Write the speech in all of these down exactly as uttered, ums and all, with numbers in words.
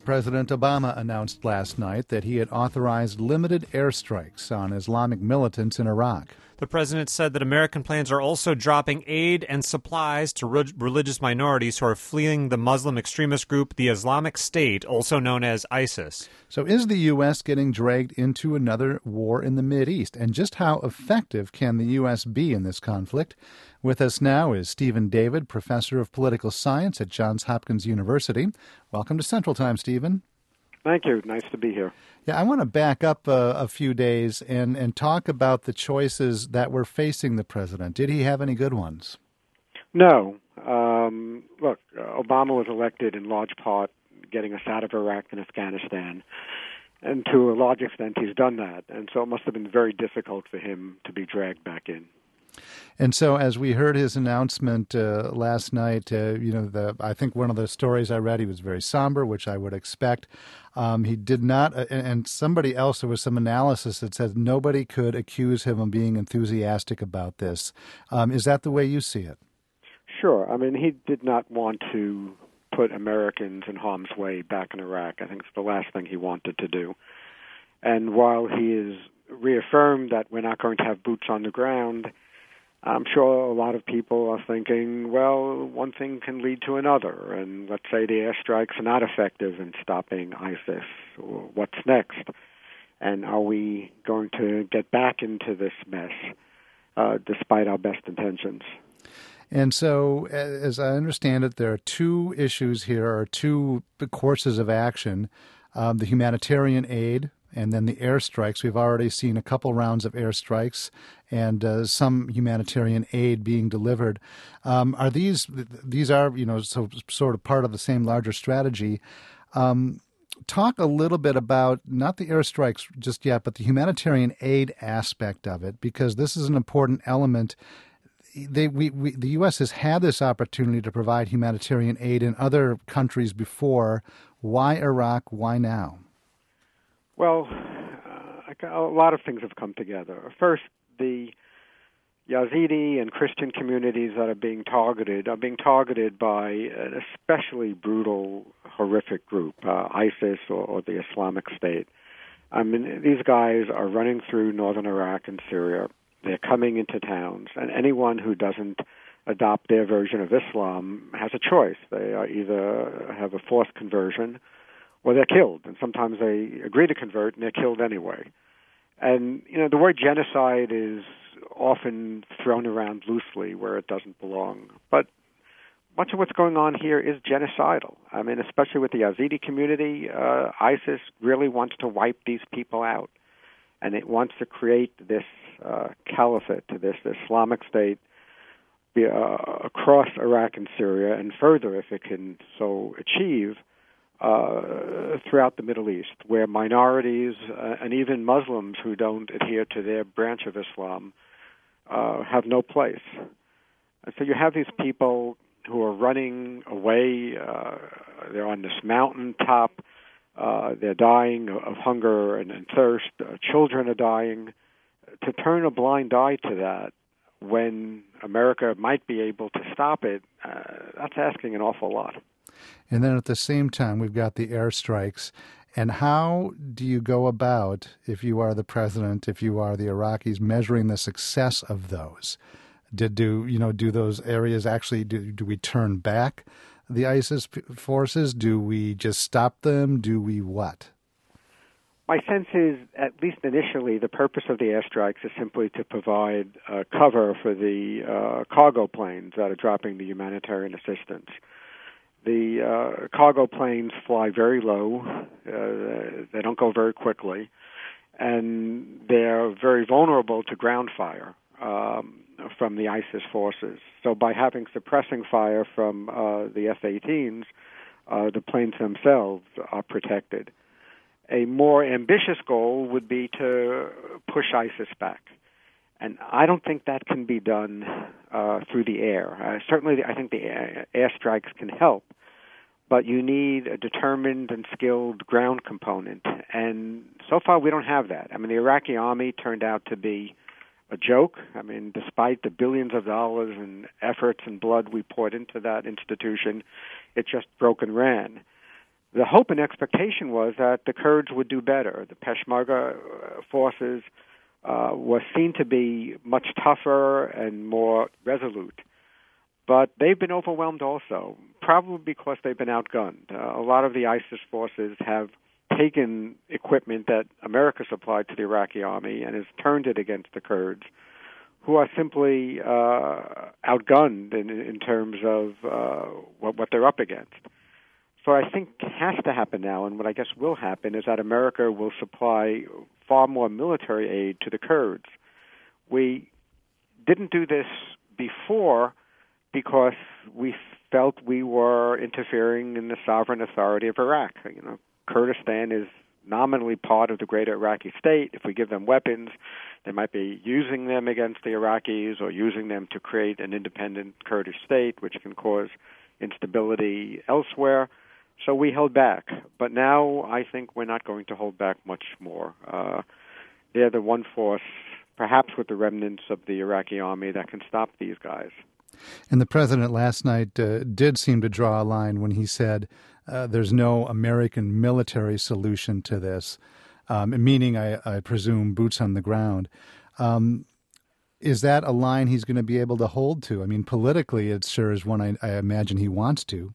President Obama announced last night that he had authorized limited airstrikes on Islamic militants in Iraq. The president said that American planes are also dropping aid and supplies to re- religious minorities who are fleeing the Muslim extremist group, the Islamic State, also known as ISIS. So is the U S getting dragged into another war in the Mideast? And just how effective can the U S be in this conflict? With us now is Stephen David, professor of political science at Johns Hopkins University. Welcome to Central Time, Stephen. Thank you. Nice to be here. Yeah, I want to back up a, a few days and, and talk about the choices that were facing the president. Did he have any good ones? No. Um, look, Obama was elected in large part getting us out of Iraq and Afghanistan, and to a large extent he's done that. And so it must have been very difficult for him to be dragged back in. And so, as we heard his announcement uh, last night, uh, you know, the I think one of the stories I read, he was very somber, which I would expect. Um, he did not, uh, and somebody else, there was some analysis that said nobody could accuse him of being enthusiastic about this. Um, is that the way you see it? Sure. I mean, he did not want to put Americans in harm's way back in Iraq. I think it's the last thing he wanted to do. And while he has reaffirmed that we're not going to have boots on the ground, I'm sure a lot of people are thinking, well, one thing can lead to another, and let's say the airstrikes are not effective in stopping ISIS. What's next? And are we going to get back into this mess uh, despite our best intentions? And so, as I understand it, there are two issues here, or two courses of action, um, the humanitarian aid and then the airstrikes. We've already seen a couple rounds of airstrikes and uh, some humanitarian aid being delivered. Um, are these these are you know so sort of part of the same larger strategy? Um, talk a little bit about not the airstrikes just yet, but the humanitarian aid aspect of it, because this is an important element. They, we, we, the U S has had this opportunity to provide humanitarian aid in other countries before. Why Iraq? Why now? Well, uh, a lot of things have come together. First, the Yazidi and Christian communities that are being targeted are being targeted by an especially brutal, horrific group, uh, ISIS or, or the Islamic State. I mean, these guys are running through northern Iraq and Syria. They're coming into towns, and anyone who doesn't adopt their version of Islam has a choice. They are either have a forced conversion or they're killed, and sometimes they agree to convert and they're killed anyway. And, you know, the word genocide is often thrown around loosely where it doesn't belong. But much of what's going on here is genocidal. I mean, especially with the Yazidi community, uh, ISIS really wants to wipe these people out. And it wants to create this uh, caliphate, this Islamic State, uh, across Iraq and Syria, and further, if it can so achieve, Uh, throughout the Middle East, where minorities uh, and even Muslims who don't adhere to their branch of Islam uh, have no place. And so you have these people who are running away. Uh, they're on this mountaintop. Uh, they're dying of hunger and, and thirst. Uh, children are dying. To turn a blind eye to that when America might be able to stop it, uh, that's asking an awful lot. And then at the same time, we've got the airstrikes. And how do you go about, if you are the president, if you are the Iraqis, measuring the success of those? Did do you know do those areas actually do, do we turn back the ISIS forces? Do we just stop them? Do we what? My sense is, at least initially, the purpose of the airstrikes is simply to provide uh, cover for the uh, cargo planes that are dropping the humanitarian assistance. The uh, cargo planes fly very low. Uh, they don't go very quickly. And they're very vulnerable to ground fire um, from the ISIS forces. So by having suppressing fire from uh, the F eighteens, uh, the planes themselves are protected. A more ambitious goal would be to push ISIS back. And I don't think that can be done uh, through the air. Uh, certainly, I think the air, airstrikes can help, but you need a determined and skilled ground component. And so far, we don't have that. I mean, the Iraqi army turned out to be a joke. I mean, despite the billions of dollars and efforts and blood we poured into that institution, it just broke and ran. the hope and expectation was that the Kurds would do better. The Peshmerga forces uh, were seen to be much tougher and more resolute. But they've been overwhelmed also, probably because they've been outgunned. Uh, a lot of the ISIS forces have taken equipment that America supplied to the Iraqi army and has turned it against the Kurds, who are simply uh, outgunned in, in terms of uh, what, what they're up against. So I think has to happen now, and what I guess will happen is that America will supply far more military aid to the Kurds. We didn't do this before because we felt we were interfering in the sovereign authority of Iraq. You know, Kurdistan is nominally part of the greater Iraqi state. If we give them weapons, they might be using them against the Iraqis or using them to create an independent Kurdish state, which can cause instability elsewhere. So we held back. But now I think we're not going to hold back much more. Uh, they're the one force, perhaps with the remnants of the Iraqi army, that can stop these guys. And the president last night uh, did seem to draw a line when he said uh, there's no American military solution to this, um, meaning, I, I presume, boots on the ground. Um, is that a line he's going to be able to hold to? I mean, politically, it sure is one I, I imagine he wants to.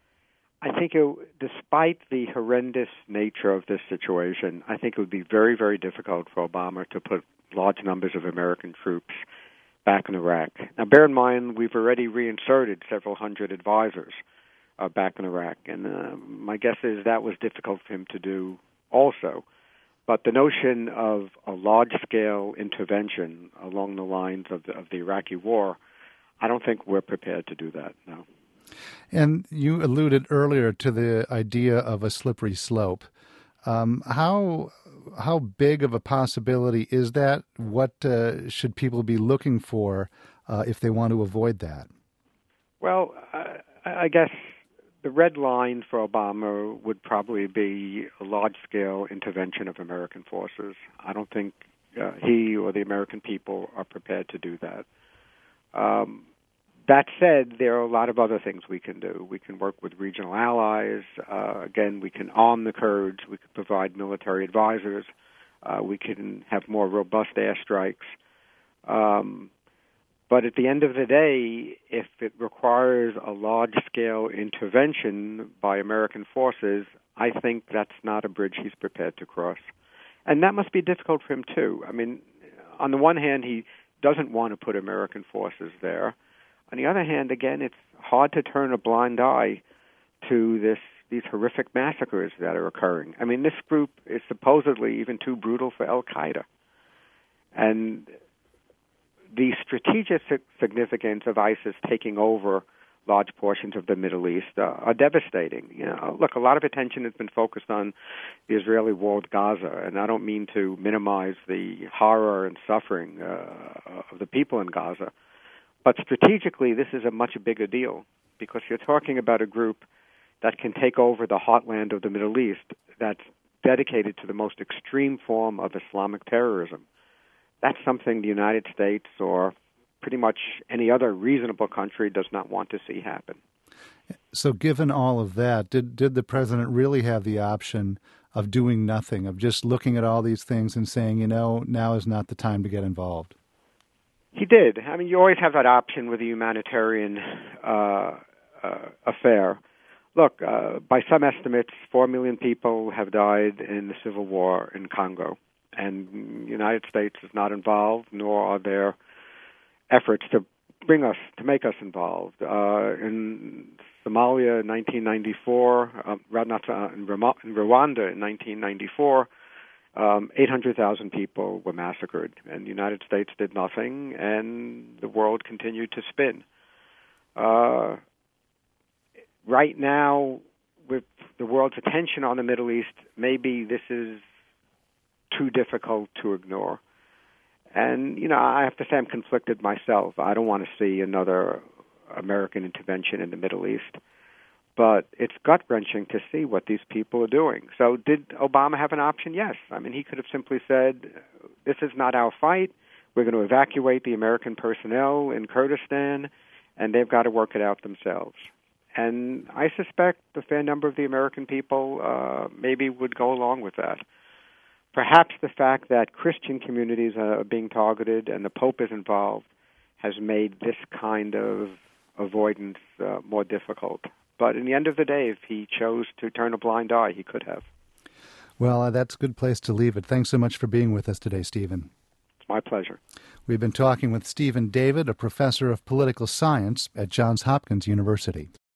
I think, it, despite the horrendous nature of this situation, I think it would be very, very difficult for Obama to put large numbers of American troops back in Iraq. Now, bear in mind, we've already reinserted several hundred advisors uh, back in Iraq, and uh, my guess is that was difficult for him to do also. But the notion of a large-scale intervention along the lines of the, of the Iraqi war, I don't think we're prepared to do that, no. And you alluded earlier to the idea of a slippery slope. Um, how how big of a possibility is that? What uh, should people be looking for uh, if they want to avoid that? Well, I, I guess the red line for Obama would probably be a large-scale intervention of American forces. I don't think uh, he or the American people are prepared to do that. Um, That said, there are a lot of other things we can do. We can work with regional allies. Uh, again, we can arm the Kurds. We can provide military advisors. Uh, we can have more robust airstrikes. Um, but at the end of the day, if it requires a large-scale intervention by American forces, I think that's not a bridge he's prepared to cross. And that must be difficult for him, too. I mean, on the one hand, he doesn't want to put American forces there. On the other hand, again, it's hard to turn a blind eye to this these horrific massacres that are occurring. I mean, this group is supposedly even too brutal for Al-Qaeda. And the strategic significance of ISIS taking over large portions of the Middle East uh, are devastating. You know, look, a lot of attention has been focused on the Israeli war with Gaza, and I don't mean to minimize the horror and suffering uh, of the people in Gaza. But strategically, this is a much bigger deal because you're talking about a group that can take over the heartland of the Middle East that's dedicated to the most extreme form of Islamic terrorism. That's something the United States or pretty much any other reasonable country does not want to see happen. So given all of that, did, did the president really have the option of doing nothing, of just looking at all these things and saying, you know, now is not the time to get involved? He did. I mean, you always have that option with a humanitarian uh, uh, affair. Look, uh, by some estimates, four million people have died in the civil war in Congo, and the United States is not involved, nor are there efforts to bring us, to make us involved. Uh, in Somalia in nineteen ninety-four, uh, not, uh, in Rwanda in nineteen ninety-four, Um, eight hundred thousand people were massacred, and the United States did nothing, and the world continued to spin. Uh, right now, with the world's attention on the Middle East, maybe this is too difficult to ignore. And, you know, I have to say I'm conflicted myself. I don't want to see another American intervention in the Middle East. But it's gut-wrenching to see what these people are doing. So did Obama have an option? Yes. I mean, he could have simply said, this is not our fight. We're going to evacuate the American personnel in Kurdistan, and they've got to work it out themselves. And I suspect a fair number of the American people uh, maybe would go along with that. Perhaps the fact that Christian communities are being targeted and the Pope is involved has made this kind of avoidance uh, more difficult. But in the end of the day, if he chose to turn a blind eye, he could have. Well, uh, that's a good place to leave it. Thanks so much for being with us today, Stephen. It's my pleasure. We've been talking with Stephen David, a professor of political science at Johns Hopkins University.